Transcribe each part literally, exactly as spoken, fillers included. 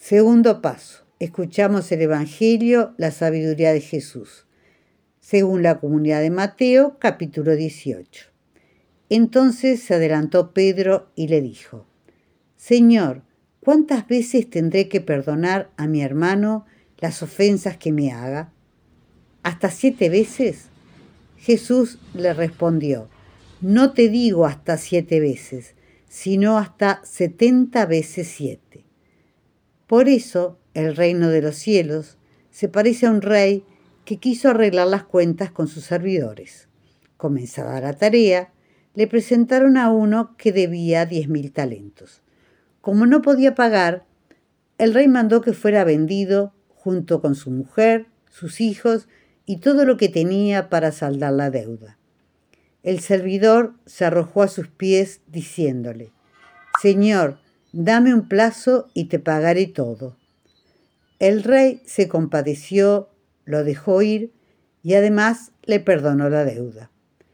Segundo paso, escuchamos el Evangelio, la sabiduría de Jesús, según la Comunidad de Mateo, capítulo dieciocho. Entonces se adelantó Pedro y le dijo: Señor, ¿cuántas veces tendré que perdonar a mi hermano las ofensas que me haga? ¿Hasta siete veces? Jesús le respondió: No te digo hasta siete veces, sino hasta setenta veces siete. Por eso el reino de los cielos se parece a un rey que quiso arreglar las cuentas con sus servidores. Comenzada la tarea, le presentaron a uno que debía diez mil talentos. Como no podía pagar, el rey mandó que fuera vendido junto con su mujer, sus hijos y todo lo que tenía para saldar la deuda. El servidor se arrojó a sus pies diciéndole: Señor, dame un plazo y te pagaré todo. El rey se compadeció, lo dejó ir y además le perdonó la deuda.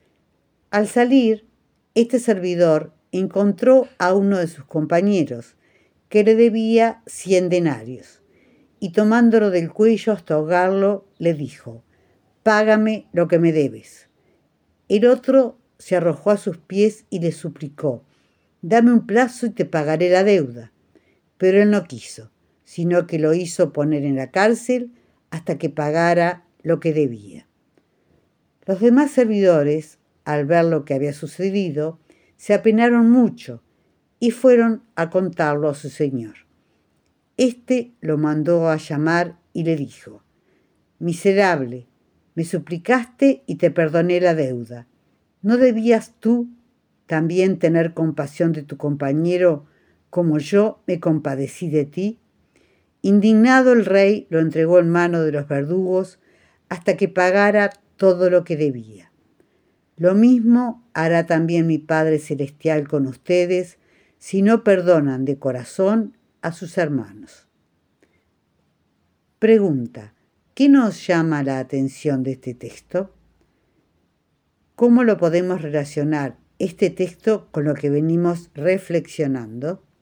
Al salir, este servidor encontró a uno de sus compañeros que le debía cien denarios y tomándolo del cuello hasta ahogarlo, le dijo: Págame lo que me debes. El otro se arrojó a sus pies y le suplicó: Dame un plazo y te pagaré la deuda. Pero él no quiso, sino que lo hizo poner en la cárcel hasta que pagara lo que debía. Los demás servidores, al ver lo que había sucedido, se apenaron mucho y fueron a contarlo a su señor. Este lo mandó a llamar y le dijo: Miserable, me suplicaste y te perdoné la deuda. ¿No debías tú también tener compasión de tu compañero como yo me compadecí de ti? Indignado, el rey lo entregó en manos de los verdugos hasta que pagara todo lo que debía. Lo mismo hará también mi Padre Celestial con ustedes si no perdonan de corazón a sus hermanos. Pregunta: ¿qué nos llama la atención de este texto? ¿Cómo lo podemos relacionar este texto con lo que venimos reflexionando?